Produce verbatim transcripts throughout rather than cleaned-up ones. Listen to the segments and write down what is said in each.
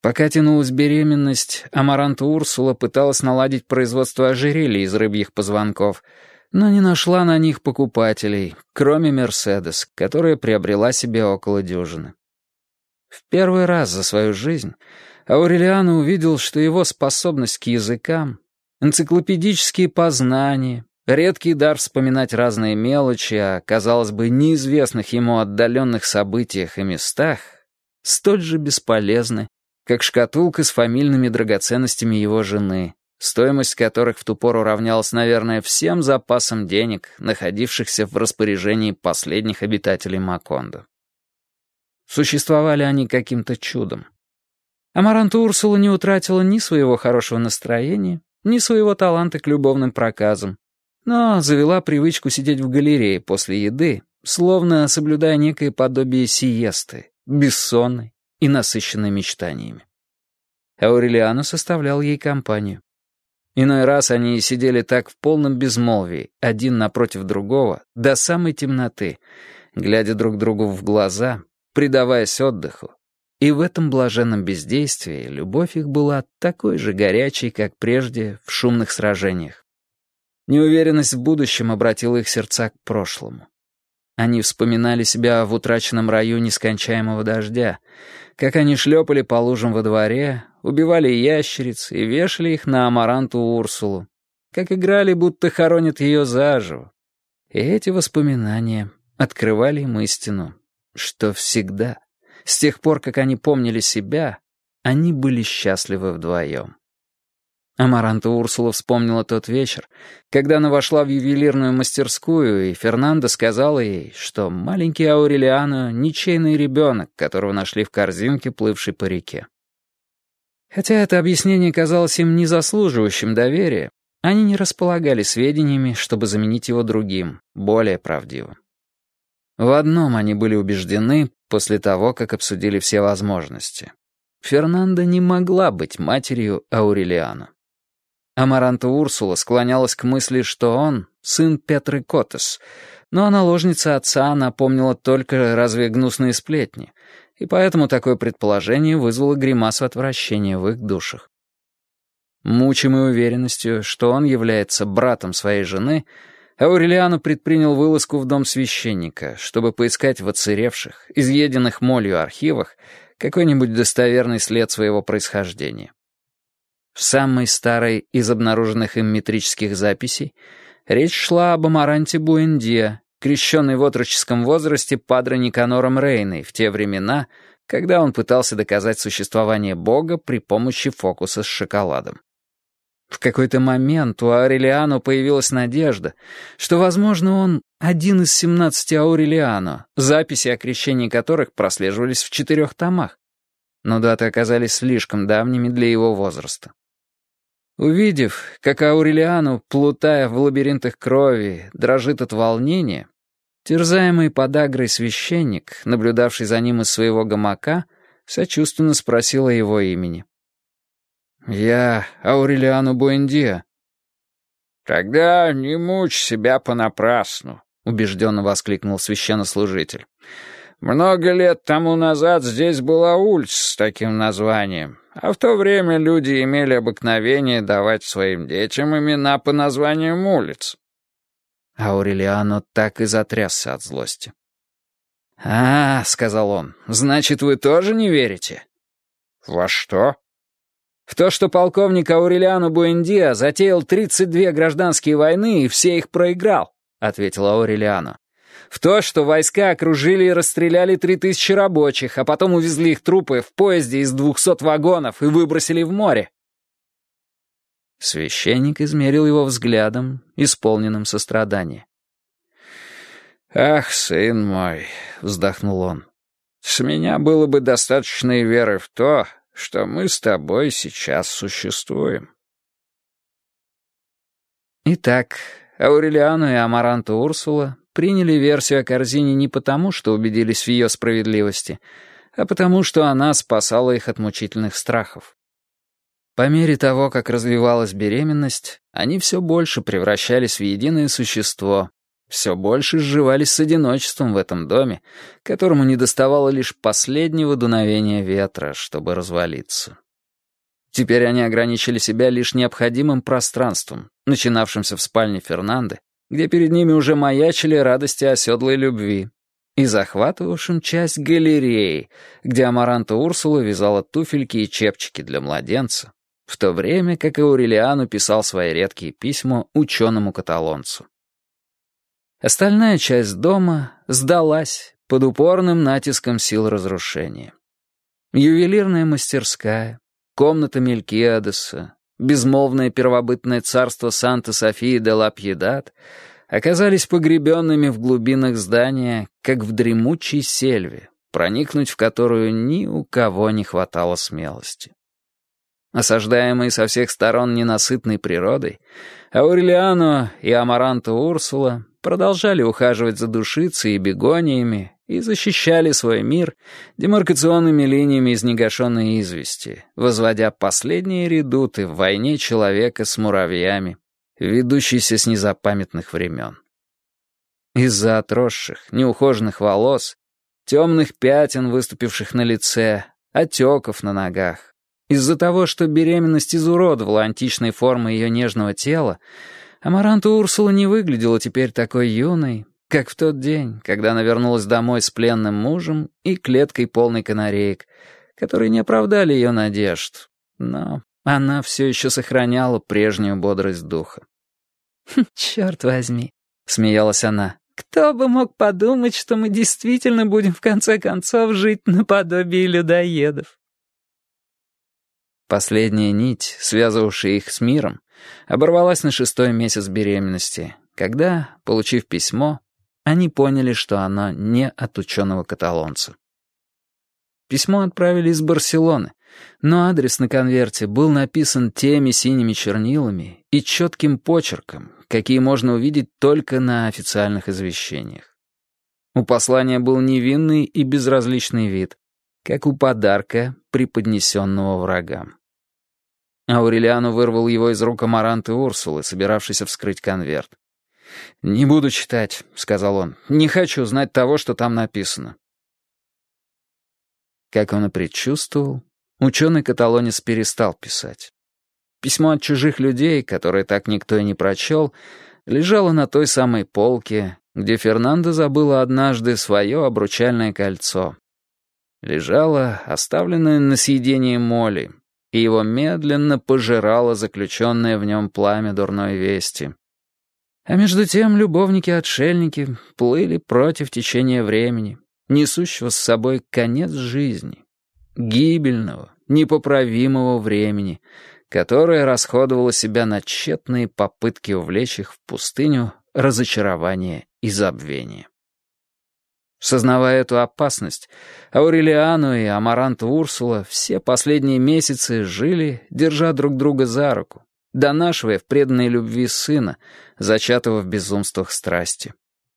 Пока тянулась беременность, Амаранта Урсула пыталась наладить производство ожерелья из рыбьих позвонков, но не нашла на них покупателей, кроме «Мерседес», которая приобрела себе около дюжины. В первый раз за свою жизнь Аурелиано увидел, что его способность к языкам, энциклопедические познания, редкий дар вспоминать разные мелочи о, казалось бы, неизвестных ему отдаленных событиях и местах, столь же бесполезны, как шкатулка с фамильными драгоценностями его жены, стоимость которых в ту пору равнялась, наверное, всем запасам денег, находившихся в распоряжении последних обитателей Макондо. Существовали они каким-то чудом. Амаранта Урсула не утратила ни своего хорошего настроения, ни своего таланта к любовным проказам, но завела привычку сидеть в галерее после еды, словно соблюдая некое подобие сиесты, бессонной и насыщенной мечтаниями. Аурелиано составлял ей компанию. Иной раз они сидели так в полном безмолвии, один напротив другого, до самой темноты, глядя друг другу в глаза, предаваясь отдыху. И в этом блаженном бездействии любовь их была такой же горячей, как прежде в шумных сражениях. Неуверенность в будущем обратила их сердца к прошлому. Они вспоминали себя в утраченном раю нескончаемого дождя, как они шлепали по лужам во дворе, убивали ящериц и вешали их на Амаранту Урсулу, как играли, будто хоронят ее заживо. И эти воспоминания открывали им истину, что всегда, с тех пор, как они помнили себя, они были счастливы вдвоем. Амаранта Урсула вспомнила тот вечер, когда она вошла в ювелирную мастерскую, и Фернандо сказала ей, что маленький Аурелиано — ничейный ребенок, которого нашли в корзинке, плывшей по реке. Хотя это объяснение казалось им не заслуживающим доверия, они не располагали сведениями, чтобы заменить его другим, более правдивым. В одном они были убеждены после того, как обсудили все возможности. Фернандо не могла быть матерью Аурелиано. Амаранта Урсула склонялась к мысли, что он — сын Петры Котес, но наложница отца напомнила только разве гнусные сплетни, и поэтому такое предположение вызвало гримасу отвращения в их душах. Мучимый уверенностью, что он является братом своей жены, Аурелиано предпринял вылазку в дом священника, чтобы поискать в оцаревших, изъеденных молью архивах какой-нибудь достоверный след своего происхождения. В самой старой из обнаруженных им метрических записей речь шла об Амаранте Буэндиа, крещенной в отроческом возрасте падре Никанором Рейной в те времена, когда он пытался доказать существование Бога при помощи фокуса с шоколадом. В какой-то момент у Аурелиано появилась надежда, что, возможно, он один из семнадцати Аурелиано, записи о крещении которых прослеживались в четырех томах, но даты оказались слишком давними для его возраста. Увидев, как Аурелиано, плутая в лабиринтах крови, дрожит от волнения, терзаемый подагрой священник, наблюдавший за ним из своего гамака, сочувственно спросил о его имени. «Я Аурелиано Буэндиа». «Тогда не мучь себя понапрасну», — убежденно воскликнул священнослужитель. «Много лет тому назад здесь была улица с таким названием, а в то время люди имели обыкновение давать своим детям имена по названиям улиц». Аурелиано так и затрясся от злости. «А, — сказал он, — значит, вы тоже не верите?» «Во что?» «В то, что полковник Аурелиано Буэндиа затеял тридцать две гражданские войны и все их проиграл», — ответил Аурелиано. «В то, что войска окружили и расстреляли три тысячи рабочих, а потом увезли их трупы в поезде из двухсот вагонов и выбросили в море». Священник измерил его взглядом, исполненным сострадания. «Ах, сын мой», — вздохнул он, — «с меня было бы достаточной веры в то, что мы с тобой сейчас существуем». Итак, Аурелиано и Амаранта Урсула приняли версию о корзине не потому, что убедились в ее справедливости, а потому, что она спасала их от мучительных страхов. По мере того, как развивалась беременность, они все больше превращались в единое существо, все больше сживались с одиночеством в этом доме, которому недоставало лишь последнего дуновения ветра, чтобы развалиться. Теперь они ограничили себя лишь необходимым пространством, начинавшимся в спальне Фернанды, где перед ними уже маячили радости оседлой любви, и захватывавшим часть галереи, где Амаранта Урсула вязала туфельки и чепчики для младенца, в то время как Аурелиану писал свои редкие письма ученому-каталонцу. Остальная часть дома сдалась под упорным натиском сил разрушения. Ювелирная мастерская, комната Мелькиадеса, безмолвное первобытное царство Санта-Софии де ла Пьедад оказались погребенными в глубинах здания, как в дремучей сельве, проникнуть в которую ни у кого не хватало смелости. Осаждаемые со всех сторон ненасытной природой, Аурелиано и Амаранта Урсула продолжали ухаживать за душицей и бегониями и защищали свой мир демаркационными линиями из негашенной извести, возводя последние редуты в войне человека с муравьями, ведущейся с незапамятных времен. Из-за отросших, неухоженных волос, темных пятен, выступивших на лице, отеков на ногах, из-за того, что беременность изуродовала античной формы ее нежного тела, Амаранта Урсула не выглядела теперь такой юной, как в тот день, когда она вернулась домой с пленным мужем и клеткой полной канареек, которые не оправдали ее надежд, но она все еще сохраняла прежнюю бодрость духа. «Черт возьми», — смеялась она, — «кто бы мог подумать, что мы действительно будем в конце концов жить наподобие людоедов?» Последняя нить, связывавшая их с миром, оборвалась на шестой месяц беременности, когда, получив письмо, они поняли, что оно не от ученого-каталонца. Письмо отправили из Барселоны, но адрес на конверте был написан теми синими чернилами и четким почерком, какие можно увидеть только на официальных извещениях. У послания был невинный и безразличный вид, как у подарка, преподнесенного врагам. Аурелиану вырвал его из рук Амаранты Урсулы, собиравшейся вскрыть конверт. «Не буду читать», — сказал он. «Не хочу знать того, что там написано». Как он и предчувствовал, ученый-каталонец перестал писать. Письмо от чужих людей, которое так никто и не прочел, лежало на той самой полке, где Фернанда забыла однажды свое обручальное кольцо. Лежало, оставленное на съедение Молли, и его медленно пожирало заключенное в нем пламя дурной вести. А между тем любовники-отшельники плыли против течения времени, несущего с собой конец жизни, гибельного, непоправимого времени, которое расходовало себя на тщетные попытки увлечь их в пустыню разочарования и забвения. Сознавая эту опасность, Аурелиану и Амаранта Урсула все последние месяцы жили, держа друг друга за руку, донашивая в преданной любви сына, зачатого в безумствах страсти.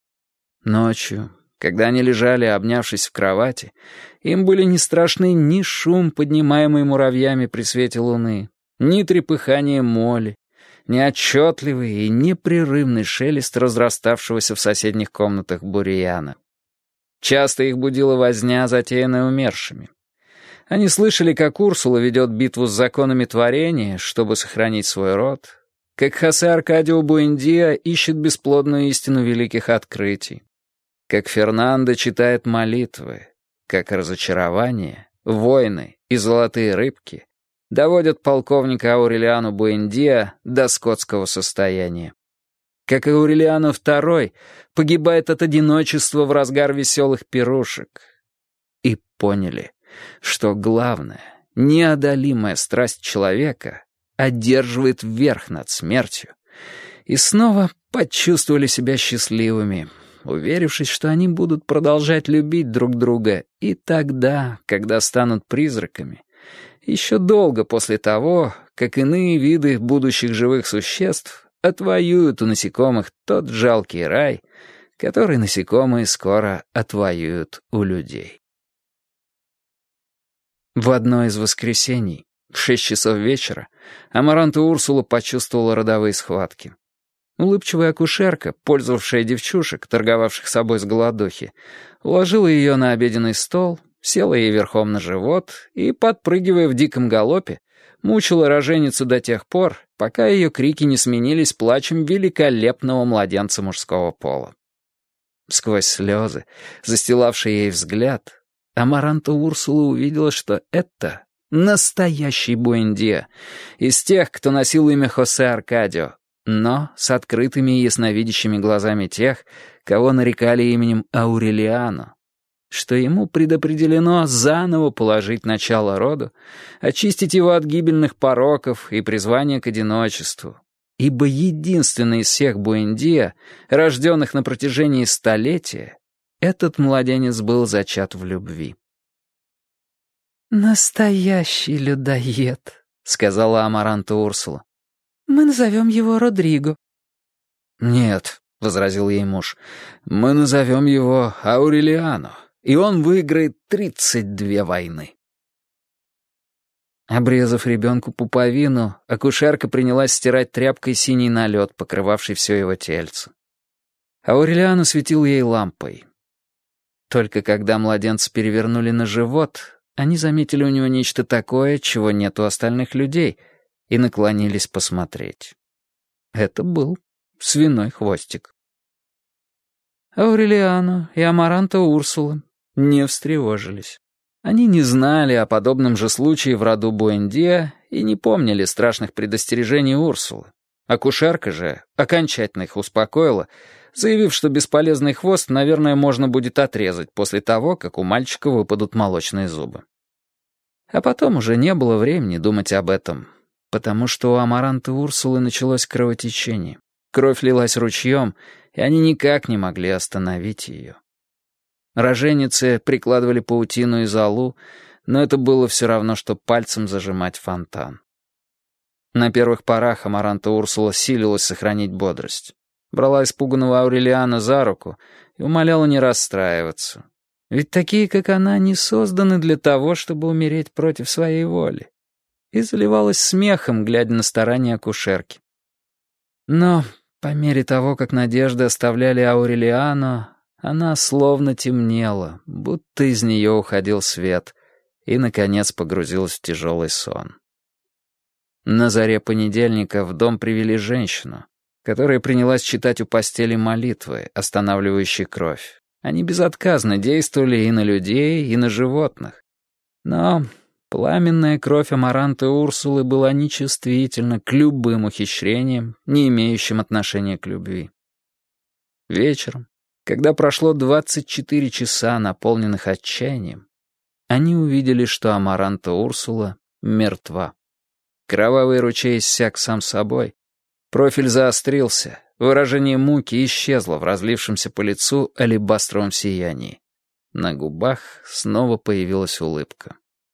Ночью, когда они лежали, обнявшись в кровати, им были не страшны ни шум, поднимаемый муравьями при свете луны, ни трепыхание моли, ни отчетливый и непрерывный шелест разраставшегося в соседних комнатах бурьяна. Часто их будила возня, затеянная умершими. Они слышали, как Урсула ведет битву с законами творения, чтобы сохранить свой род, как Хосе Аркадио Буэндиа ищет бесплодную истину великих открытий, как Фернандо читает молитвы, как разочарование, войны и золотые рыбки доводят полковника Аурелиану Буэндиа до скотского состояния. Как и Аурелиано второй, погибает от одиночества в разгар веселых пирушек. И поняли, что главная, неодолимая страсть человека одерживает верх над смертью, и снова почувствовали себя счастливыми, уверившись, что они будут продолжать любить друг друга и тогда, когда станут призраками, еще долго после того, как иные виды будущих живых существ отвоюют у насекомых тот жалкий рай, который насекомые скоро отвоюют у людей. В одно из воскресений, в шесть часов вечера, Амаранта Урсула почувствовала родовые схватки. Улыбчивая акушерка, пользовавшая девчушек, торговавших собой с голодухи, уложила ее на обеденный стол, села ей верхом на живот и, подпрыгивая в диком галопе, мучила роженицу до тех пор, пока ее крики не сменились плачем великолепного младенца мужского пола. Сквозь слезы, застилавшие ей взгляд, Амаранта Урсула увидела, что это настоящий Буэндиа, из тех, кто носил имя Хосе Аркадио, но с открытыми и ясновидящими глазами тех, кого нарекали именем Аурелиано, что ему предопределено заново положить начало роду, очистить его от гибельных пороков и призвания к одиночеству, ибо единственный из всех Буэндиа, рожденных на протяжении столетия, этот младенец был зачат в любви. «Настоящий людоед», — сказала Амаранта Урсула. «Мы назовем его Родриго». «Нет», — возразил ей муж, — «мы назовем его Аурелиано, и он выиграет тридцать две войны». Обрезав ребенку пуповину, акушерка принялась стирать тряпкой синий налет, покрывавший все его тельце. Аурелиано светил ей лампой. Только когда младенца перевернули на живот, они заметили у него нечто такое, чего нет у остальных людей, и наклонились посмотреть. Это был свиной хвостик. Аурелиано и Амаранта Урсула не встревожились. Они не знали о подобном же случае в роду Буэндиа и не помнили страшных предостережений Урсулы. Акушерка же окончательно их успокоила, заявив, что бесполезный хвост, наверное, можно будет отрезать после того, как у мальчика выпадут молочные зубы. А потом уже не было времени думать об этом, потому что у Амаранты Урсулы началось кровотечение. Кровь лилась ручьем, и они никак не могли остановить ее. Роженицы прикладывали паутину и золу, но это было все равно, что пальцем зажимать фонтан. На первых порах Амаранта Урсула силилась сохранить бодрость. Брала испуганного Аурелиано за руку и умоляла не расстраиваться. Ведь такие, как она, не созданы для того, чтобы умереть против своей воли. И заливалась смехом, глядя на старания акушерки. Но по мере того, как надежды оставляли Аурелиано, она словно темнела, будто из нее уходил свет, и, наконец, погрузилась в тяжелый сон. На заре понедельника в дом привели женщину, которая принялась читать у постели молитвы, останавливающие кровь. Они безотказно действовали и на людей, и на животных. Но пламенная кровь Амаранты Урсулы была нечувствительна к любым ухищрениям, не имеющим отношения к любви. Вечером, когда прошло двадцать четыре часа, наполненных отчаянием, они увидели, что Амаранта Урсула мертва. Кровавый ручей иссяк сам собой, профиль заострился, выражение муки исчезло в разлившемся по лицу алебастровом сиянии. На губах снова появилась улыбка.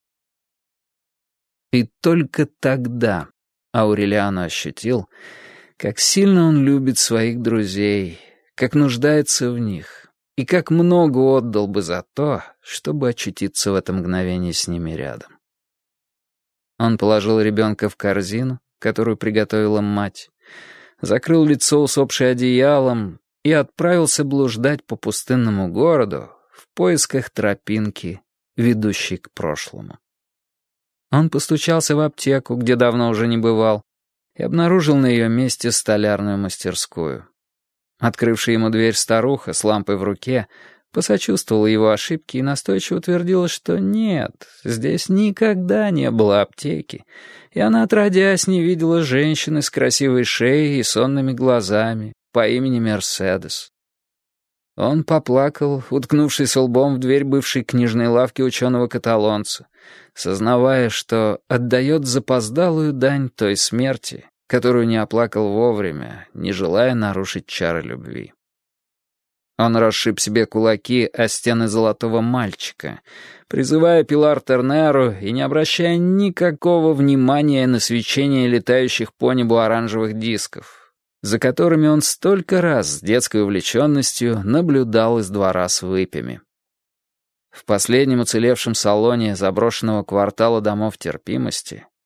И только тогда Аурелиано ощутил, как сильно он любит своих друзей, как нуждается в них, и как много отдал бы за то, чтобы очутиться в это мгновение с ними рядом. Он положил ребенка в корзину, которую приготовила мать, закрыл лицо усопшей одеялом и отправился блуждать по пустынному городу в поисках тропинки, ведущей к прошлому. Он постучался в аптеку, где давно уже не бывал, и обнаружил на ее месте столярную мастерскую. Открывшая ему дверь старуха с лампой в руке посочувствовала его ошибке и настойчиво утвердила, что нет, здесь никогда не было аптеки, и она, отродясь, не видела женщины с красивой шеей и сонными глазами по имени Мерседес. Он поплакал, уткнувшись лбом в дверь бывшей книжной лавки ученого-каталонца, сознавая, что отдает запоздалую дань той смерти, которую не оплакал вовремя, не желая нарушить чары любви. Он расшиб себе кулаки о стены золотого мальчика, призывая Пилар Тернеру и не обращая никакого внимания на свечение летающих по небу оранжевых дисков, за которыми он столько раз с детской увлеченностью наблюдал из двора с выпями. В последнем уцелевшем салоне заброшенного квартала домов терпимости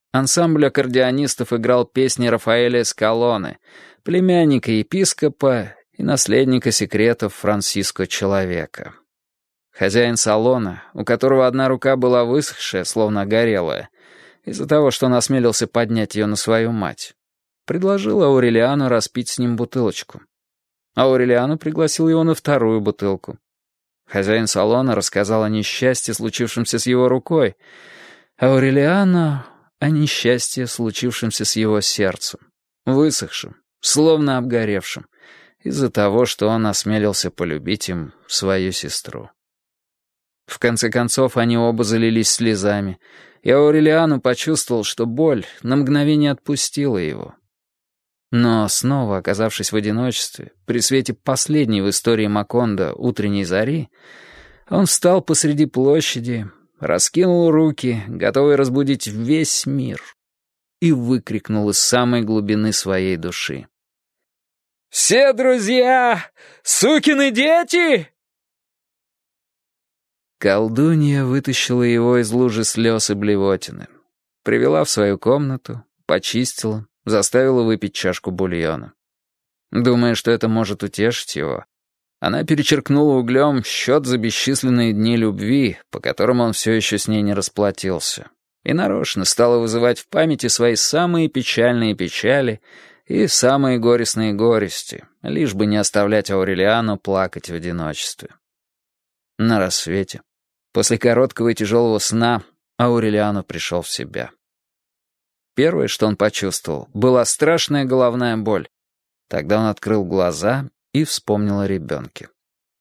ансамбль аккордеонистов играл песни Рафаэля Эскалоне, племянника епископа и наследника секретов Франсиско Человека. Хозяин салона, у которого одна рука была высохшая, словно горелая, из-за того, что он осмелился поднять ее на свою мать, предложил Аурелиану распить с ним бутылочку. Аурелиану пригласил его на вторую бутылку. Хозяин салона рассказал о несчастье, случившемся с его рукой, Аурелиану о несчастье, случившемся с его сердцем, высохшим, словно обгоревшим, из-за того, что он осмелился полюбить им свою сестру. В конце концов, они оба залились слезами, и Аурелиану почувствовал, что боль на мгновение отпустила его. Но снова, оказавшись в одиночестве, при свете последней в истории Макондо утренней зари, он встал посреди площади, раскинул руки, готовый разбудить весь мир, и выкрикнул из самой глубины своей души: «Все друзья — сукины дети!» Колдунья вытащила его из лужи слез и блевотины, привела в свою комнату, почистила, заставила выпить чашку бульона. Думая, что это может утешить его, она перечеркнула углем счет за бесчисленные дни любви, по которым он все еще с ней не расплатился, и нарочно стала вызывать в памяти свои самые печальные печали и самые горестные горести, лишь бы не оставлять Аурелиану плакать в одиночестве. На рассвете, после короткого и тяжелого сна, Аурелиану пришел в себя. Первое, что он почувствовал, была страшная головная боль. Тогда он открыл глаза и вспомнил о ребенке.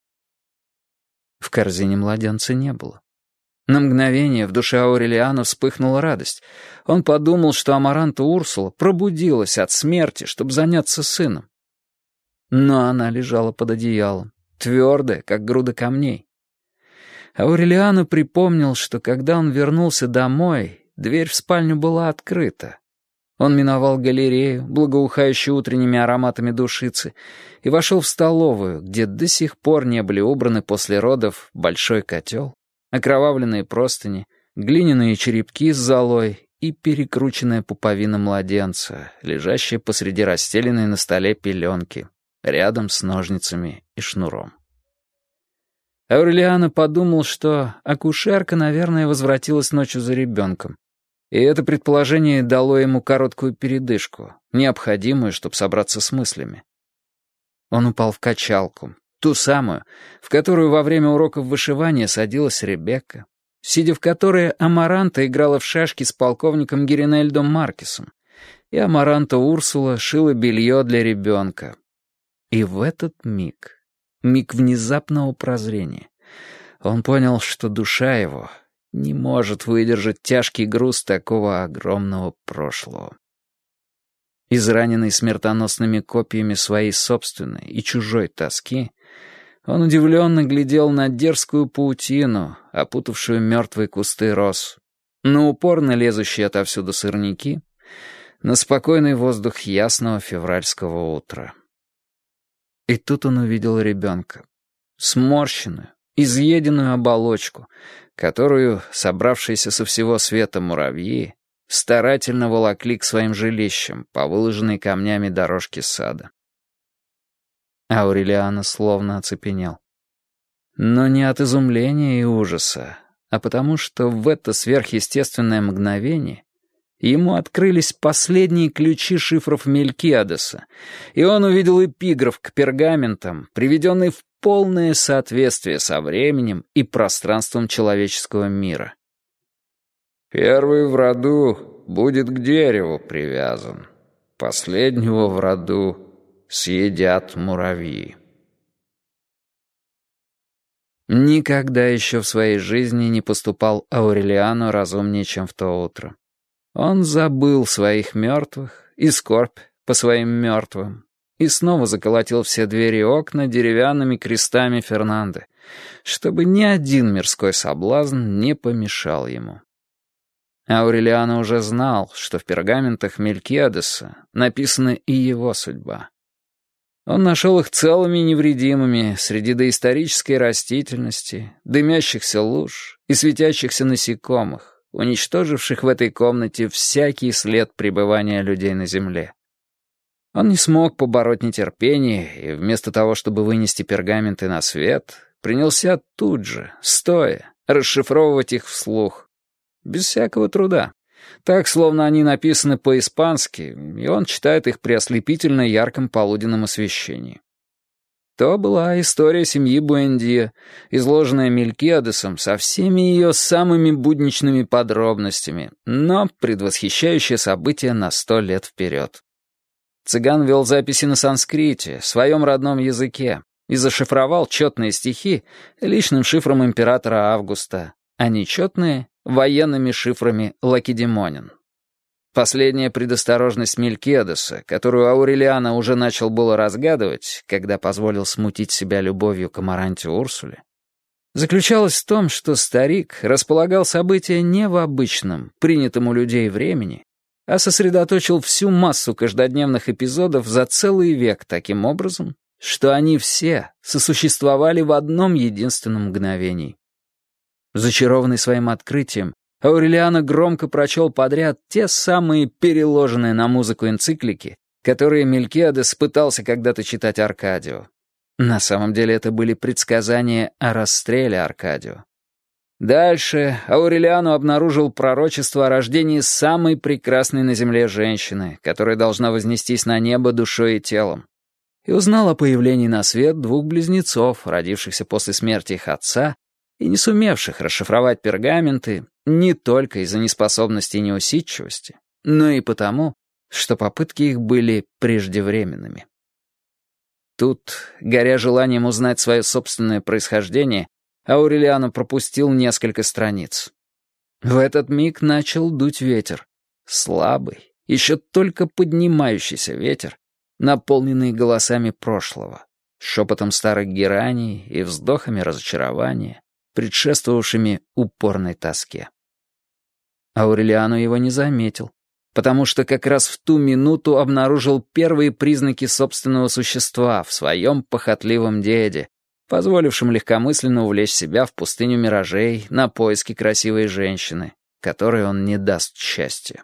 В корзине младенца не было. На мгновение в душе Аурелиану вспыхнула радость. Он подумал, что Амаранта Урсула пробудилась от смерти, чтобы заняться сыном. Но она лежала под одеялом, твердая, как груда камней. Аурелиану припомнил, что когда он вернулся домой, дверь в спальню была открыта. Он миновал галерею, благоухающую утренними ароматами душицы, и вошел в столовую, где до сих пор не были убраны после родов большой котел, окровавленные простыни, глиняные черепки с золой и перекрученная пуповина младенца, лежащая посреди расстеленной на столе пеленки, рядом с ножницами и шнуром. Аурелиано подумал, что акушерка, наверное, возвратилась ночью за ребенком. И это предположение дало ему короткую передышку, необходимую, чтобы собраться с мыслями. Он упал в качалку, ту самую, в которую во время уроков вышивания садилась Ребекка, сидя в которой Амаранта играла в шашки с полковником Геринельдом Маркесом, и Амаранта Урсула шила белье для ребенка. И в этот миг, миг внезапного прозрения, он понял, что душа его не может выдержать тяжкий груз такого огромного прошлого. Израненный смертоносными копьями своей собственной и чужой тоски, он удивленно глядел на дерзкую паутину, опутавшую мертвые кусты роз, на упорно лезущие отовсюду сорняки, на спокойный воздух ясного февральского утра. И тут он увидел ребенка, сморщенную, изъеденную оболочку, которую, собравшиеся со всего света муравьи, старательно волокли к своим жилищам по выложенной камнями дорожке сада. Аурелиано словно оцепенел. Но не от изумления и ужаса, а потому что в это сверхъестественное мгновение ему открылись последние ключи шифров Мелькиадеса, и он увидел эпиграф к пергаментам, приведенный в полное соответствие со временем и пространством человеческого мира. «Первый в роду будет к дереву привязан, последнего в роду съедят муравьи». Никогда еще в своей жизни не поступал Аурелиано разумнее, чем в то утро. Он забыл своих мертвых и скорбь по своим мертвым и снова заколотил все двери и окна деревянными крестами Фернандо, чтобы ни один мирской соблазн не помешал ему. Аурелиано уже знал, что в пергаментах Мелькиадеса написана и его судьба. Он нашел их целыми и невредимыми среди доисторической растительности, дымящихся луж и светящихся насекомых, уничтоживших в этой комнате всякий след пребывания людей на земле. Он не смог побороть нетерпение и вместо того, чтобы вынести пергаменты на свет, принялся тут же, стоя, расшифровывать их вслух. Без всякого труда. Так, словно они написаны по-испански, и он читает их при ослепительно ярком полуденном освещении. То была история семьи Буэндиа, изложенная Мелкиадесом со всеми ее самыми будничными подробностями, но предвосхищающая события на сто лет вперед. Цыган вел записи на санскрите, своем родном языке, и зашифровал четные стихи личным шифром императора Августа, а нечетные — военными шифрами Лакедемонин. Последняя предосторожность Мелкиадеса, которую Аурелиано уже начал было разгадывать, когда позволил смутить себя любовью к Амаранте Урсуле, заключалась в том, что старик располагал события не в обычном, принятом у людей времени, а сосредоточил всю массу каждодневных эпизодов за целый век таким образом, что они все сосуществовали в одном единственном мгновении. Зачарованный своим открытием, Аурелиано громко прочел подряд те самые переложенные на музыку энциклики, которые Мелкиадес пытался когда-то читать Аркадио. На самом деле это были предсказания о расстреле Аркадио. Дальше Аурелиано обнаружил пророчество о рождении самой прекрасной на земле женщины, которая должна вознестись на небо душой и телом, и узнал о появлении на свет двух близнецов, родившихся после смерти их отца и не сумевших расшифровать пергаменты не только из-за неспособности и неусидчивости, но и потому, что попытки их были преждевременными. Тут, горя желанием узнать свое собственное происхождение, Аурелиано пропустил несколько страниц. В этот миг начал дуть ветер. Слабый, еще только поднимающийся ветер, наполненный голосами прошлого, шепотом старых гераний и вздохами разочарования, предшествовавшими упорной тоске. Аурелиано его не заметил, потому что как раз в ту минуту обнаружил первые признаки собственного существа в своем похотливом деде, позволившем легкомысленно увлечь себя в пустыню миражей на поиски красивой женщины, которой он не даст счастья.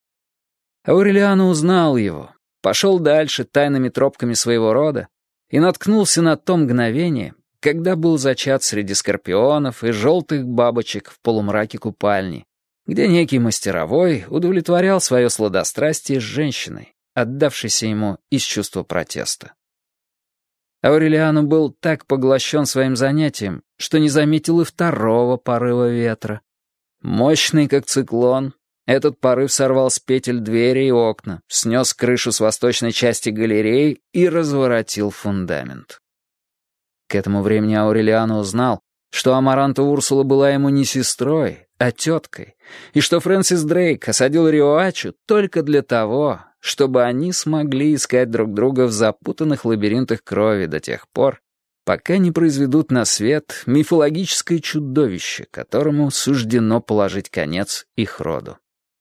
Аурелиано узнал его, пошел дальше тайными тропками своего рода и наткнулся на то мгновение, когда был зачат среди скорпионов и желтых бабочек в полумраке купальни, где некий мастеровой удовлетворял свое сладострастие с женщиной, отдавшейся ему из чувства протеста. Аурелиано был так поглощен своим занятием, что не заметил и второго порыва ветра. Мощный, как циклон, этот порыв сорвал с петель двери и окна, снес крышу с восточной части галереи и разворотил фундамент. К этому времени Аурелиано узнал, что Амаранта Урсула была ему не сестрой, а теткой, и что Фрэнсис Дрейк осадил Риоачу только для того, чтобы они смогли искать друг друга в запутанных лабиринтах крови до тех пор, пока не произведут на свет мифологическое чудовище, которому суждено положить конец их роду.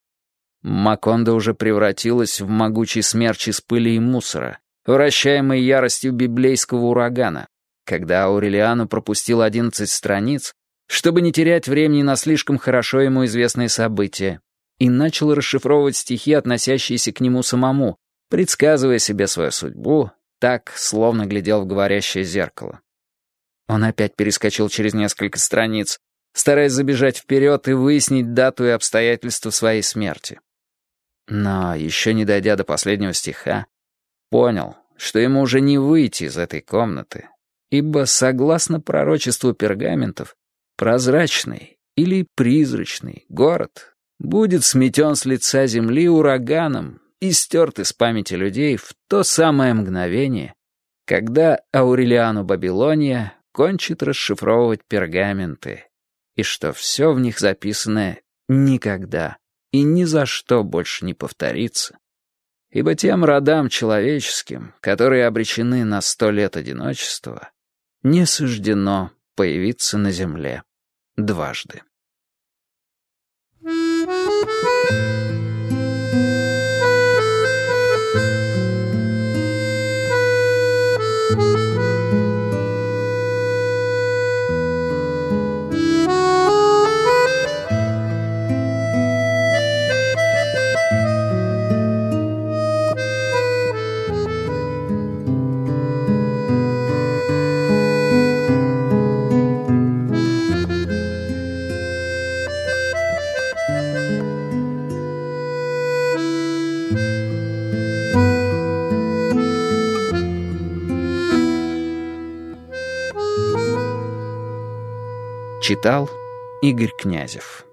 Макондо уже превратилась в могучий смерч из пыли и мусора, вращаемый яростью библейского урагана, когда Аурелиано пропустил одиннадцать страниц, чтобы не терять времени на слишком хорошо ему известные события, и начал расшифровывать стихи, относящиеся к нему самому, предсказывая себе свою судьбу, так, словно глядел в говорящее зеркало. Он опять перескочил через несколько страниц, стараясь забежать вперед и выяснить дату и обстоятельства своей смерти. Но, еще не дойдя до последнего стиха, понял, что ему уже не выйти из этой комнаты, ибо, согласно пророчеству пергаментов, прозрачный или призрачный город будет сметен с лица земли ураганом и стерт из памяти людей в то самое мгновение, когда Аурелиано Бабилония кончит расшифровывать пергаменты, и что все в них записанное никогда и ни за что больше не повторится, ибо тем родам человеческим, которые обречены на сто лет одиночества, не суждено появиться на земле дважды. Читал Игорь Князев.